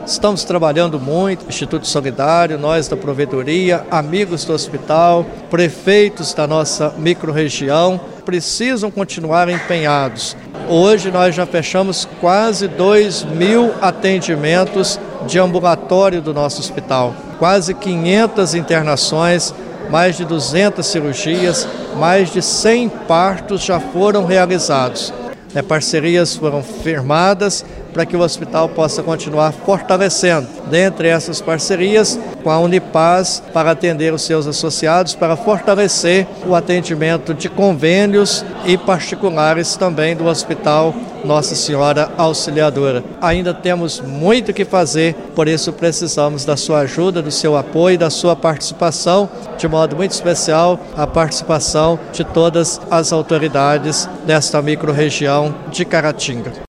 Estamos trabalhando muito, Instituto Solidário, nós da Provedoria, amigos do hospital, prefeitos da nossa microrregião, precisam continuar empenhados. Hoje nós já fechamos quase 2.000 atendimentos de ambulatório do nosso hospital, quase 500 internações, mais de 200 cirurgias, mais de 100 partos já foram realizados. Parcerias foram firmadas para que o hospital possa continuar fortalecendo. Dentre essas parcerias, com a Unipaz, para atender os seus associados, para fortalecer o atendimento de convênios e particulares também do Hospital Nossa Senhora Auxiliadora. Ainda temos muito que fazer, por isso precisamos da sua ajuda, do seu apoio, da sua participação, de modo muito especial a participação de todas as autoridades desta microrregião de Caratinga.